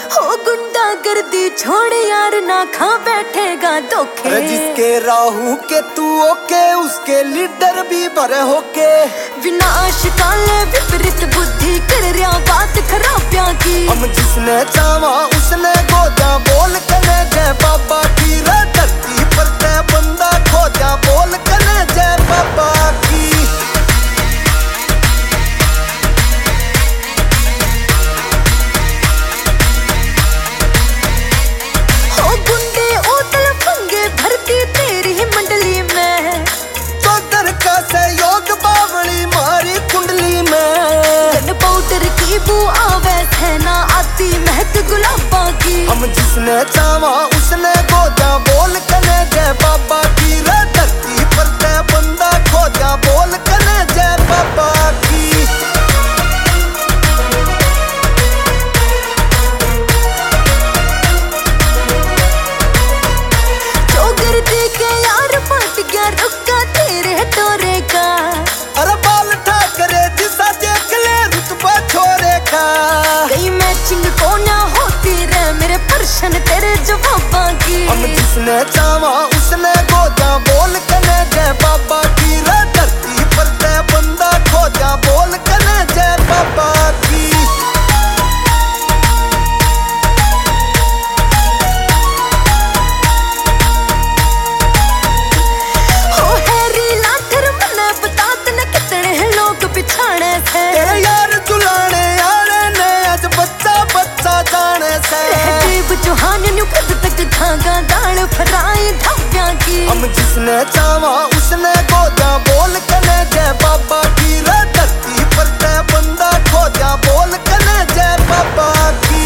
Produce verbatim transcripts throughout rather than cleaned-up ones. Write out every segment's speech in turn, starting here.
हो गुंडा गर्दी छोड़ यार ना खा बैठेगा धोखे। जिसके राहु के तू ओके उसके लीडर भी भरे होके। विनाश काले विपरीत बुद्धि कर रहा बात खराबिया की। हम जिसने चावा उसने गोदा बोल कने जय बाबा की। रे धरती पर ते बंदा खोजा बोल कने जय बाबा की। आवे है ना आती महक गुलाबा की। हम जिसने चावा उसने गोदा बोल कने जय बाबा की। रे धरती पर ते बंदा खोजा बोल कने जय बाबा की। चौगर दे के यार फट गया रुका तेरे टोरे का। अरे बाल ठाकरे जिसा देख ले रुतबा छोरे का। कई मैचिंग को ना होती रे मेरे प्रश्न तेरे जवाबा की। हम जिसने चावा उसने गोदा बोल कने जय बाबा की। रे धरती पर ते बंदा खोजा बोल कने जय बाबा की। हो हैरी लाठर मने बता तने कितने लोग पिछाड़े थे। तेरे यार दुलाने यारे ने आज बच्चा बच्चा जाने से। देव चौहान न्यू कद तक खागा दाल फ्राई ढाबिया की। हम जिसने चावा उसने गोदा बोल कने जय बाबा की। रे धरती पर ते बंदा खोजा बोल कने जय बाबा की।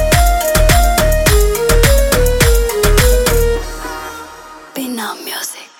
बिना म्यूजिक।